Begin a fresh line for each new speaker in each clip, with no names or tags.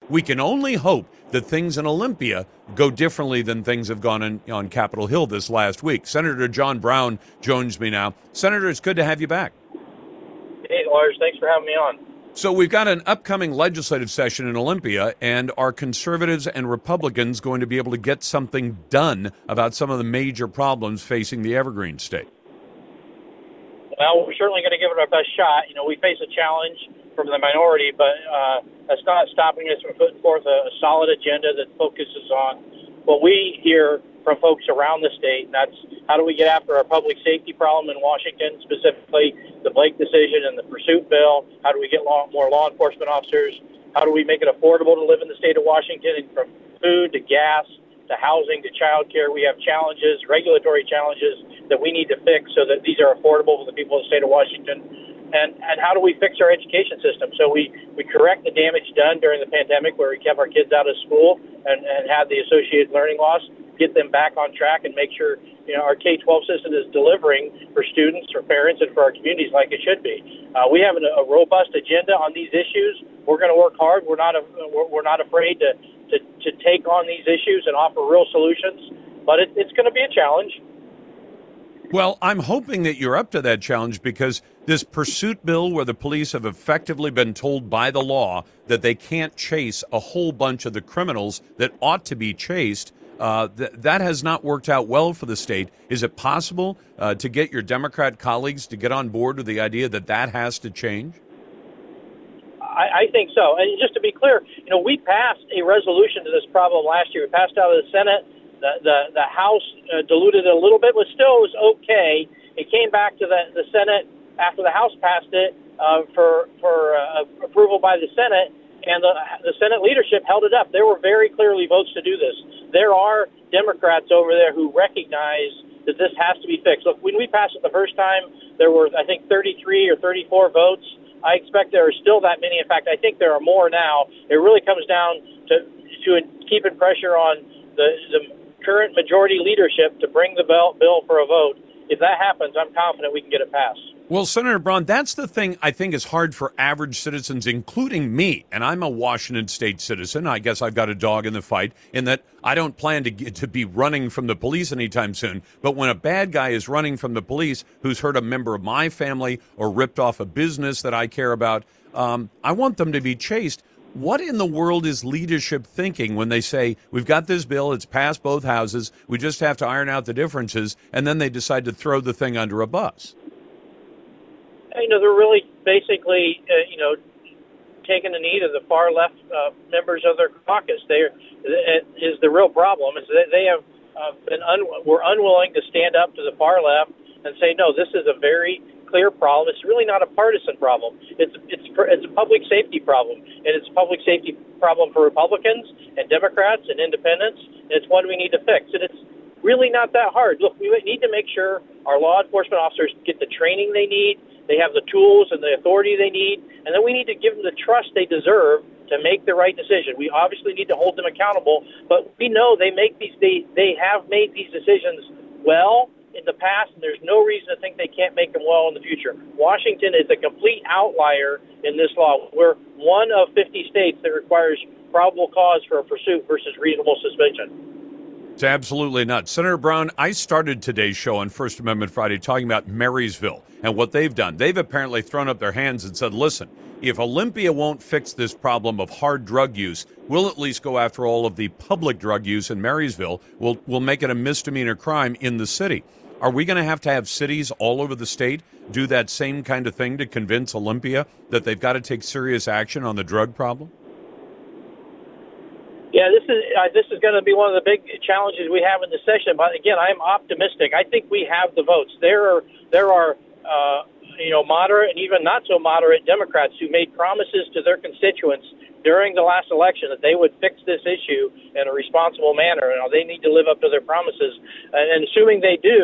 We can only hope that things in Olympia go differently than things have gone on Capitol Hill this last week. Senator John Brown joins me now. Senator, it's good to have you back.
Hey, Lars, thanks for having me on.
So we've got an upcoming legislative session in Olympia, and are conservatives and Republicans going to be able to get something done about some of the major problems facing the Evergreen State?
Well, we're certainly going to give it our best shot. We face a challenge from the minority, but that's not stopping us from putting forth a solid agenda that focuses on what we hear from folks around the state, and that's how do we get after our public safety problem in Washington, specifically the Blake decision and the pursuit bill. How do we get more law enforcement officers? How do we make it affordable to live in the state of Washington, and from food to gas to housing to child care? We have challenges, regulatory challenges that we need to fix so that these are affordable for the people of the state of Washington. And how do we fix our education system? So we correct the damage done during the pandemic where we kept our kids out of school and had the associated learning loss, get them back on track and make sure our K-12 system is delivering for students, for parents, and for our communities like it should be. We have a robust agenda on these issues. We're going to work hard. We're not afraid to take on these issues and offer real solutions, but it's going to be a challenge.
Well, I'm hoping that you're up to that challenge, because this pursuit bill where the police have effectively been told by the law that they can't chase a whole bunch of the criminals that ought to be chased, that has not worked out well for the state. Is it possible to get your Democrat colleagues to get on board with the idea that has to change?
I think so. And just to be clear, we passed a resolution to this problem last year. We passed out of the Senate. The House diluted it a little bit, but still it was okay. It came back to the Senate after the House passed it for approval by the Senate, and the Senate leadership held it up. There were very clearly votes to do this. There are Democrats over there who recognize that this has to be fixed. Look, when we passed it the first time, there were, I think, 33 or 34 votes. I expect there are still that many. In fact, I think there are more now. It really comes down to keeping pressure on the current majority leadership to bring the bill for a vote. If that happens, I'm confident we can get it passed.
Well, Senator Braun, that's the thing I think is hard for average citizens, including me. And I'm a Washington State citizen. I guess I've got a dog in the fight in that I don't plan to be running from the police anytime soon. But when a bad guy is running from the police who's hurt a member of my family or ripped off a business that I care about, I want them to be chased. What in the world is leadership thinking when they say, we've got this bill, it's passed both houses, we just have to iron out the differences, and then they decide to throw the thing under a bus?
They're really basically, taking the knee to the far left members of their caucus. Is the real problem is that they have were unwilling to stand up to the far left and say, no, this is a very clear problem. It's really not a partisan problem. It's a public safety problem, and it's a public safety problem for Republicans and Democrats and independents, and it's one we need to fix. And it's really not that hard. Look, we need to make sure our law enforcement officers get the training they need, they have the tools and the authority they need, and then we need to give them the trust they deserve to make the right decision. We obviously need to hold them accountable, but we know they have made these decisions well in the past, and there's no reason to think they can't make them well in the future. Washington is a complete outlier in this law. We're one of 50 states that requires probable cause for a pursuit versus reasonable suspicion.
It's absolutely not. Senator Brown, I started today's show on First Amendment Friday talking about Marysville and what they've done. They've apparently thrown up their hands and said, listen, if Olympia won't fix this problem of hard drug use, we'll at least go after all of the public drug use in Marysville. We'll make it a misdemeanor crime in the city. Are we going to have cities all over the state do that same kind of thing to convince Olympia that they've got to take serious action on the drug problem?
Yeah, this is going to be one of the big challenges we have in the session. But again, I'm optimistic. I think we have the votes. There are moderate and even not so moderate Democrats who made promises to their constituents during the last election that they would fix this issue in a responsible manner. They need to live up to their promises. And assuming they do,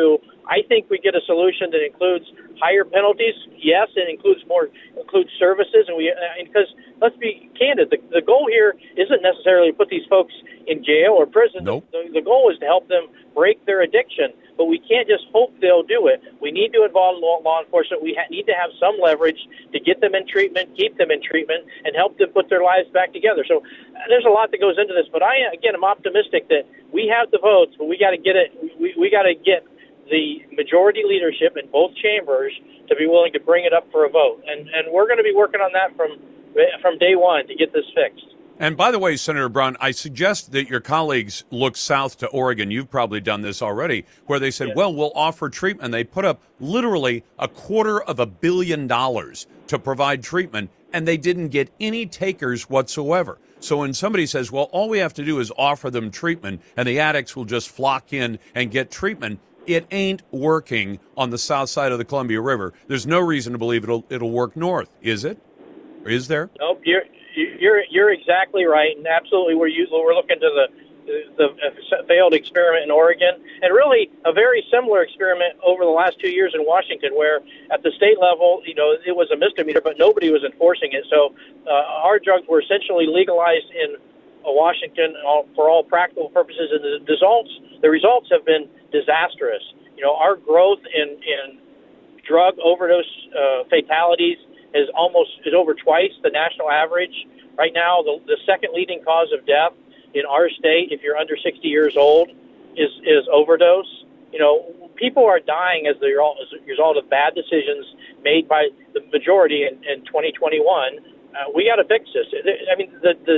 I think we get a solution that includes higher penalties. Yes, it includes services, and because let's be candid, the goal here isn't necessarily to put these folks in jail or prison.
Nope.
The goal is to help them break their addiction, but we can't just hope they'll do it. We need to involve law enforcement. We need to have some leverage to get them in treatment, keep them in treatment, and help them put their lives back together. So there's a lot that goes into this, but I'm optimistic that we have the votes, but we got to get it. We got to get the majority leadership in both chambers to be willing to bring it up for a vote, and we're going to be working on that from day one to get this fixed.
And by the way, Senator Brown, I suggest that your colleagues look south to Oregon. You've probably done this already, where they said, well, we'll offer treatment. They put up literally $250 million to provide treatment, and they didn't get any takers whatsoever. So when somebody says, well, all we have to do is offer them treatment, and the addicts will just flock in and get treatment, it ain't working on the south side of the Columbia River. There's no reason to believe it'll work north, is it? Or is there?
Nope, you're exactly right, and absolutely we're looking to the failed experiment in Oregon, and really a very similar experiment over the last 2 years in Washington, where at the state level, it was a misdemeanor, but nobody was enforcing it. So hard drugs were essentially legalized in Washington for all practical purposes, and the results have been disastrous. Our growth in drug overdose fatalities is over twice the national average. Right now, the second leading cause of death in our state, if you're under 60 years old, is overdose. People are dying as a result of bad decisions made by the majority in 2021. We got to fix this. I mean,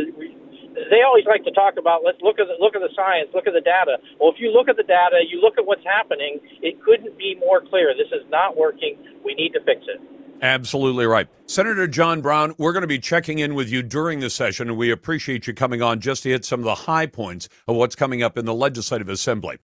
they always like to talk about, let's look at the science, look at the data. Well, if you look at the data, you look at what's happening, it couldn't be more clear. This is not working. We need to fix it.
Absolutely right. Senator John Brown, we're going to be checking in with you during the session, and we appreciate you coming on just to hit some of the high points of what's coming up in the Legislative Assembly.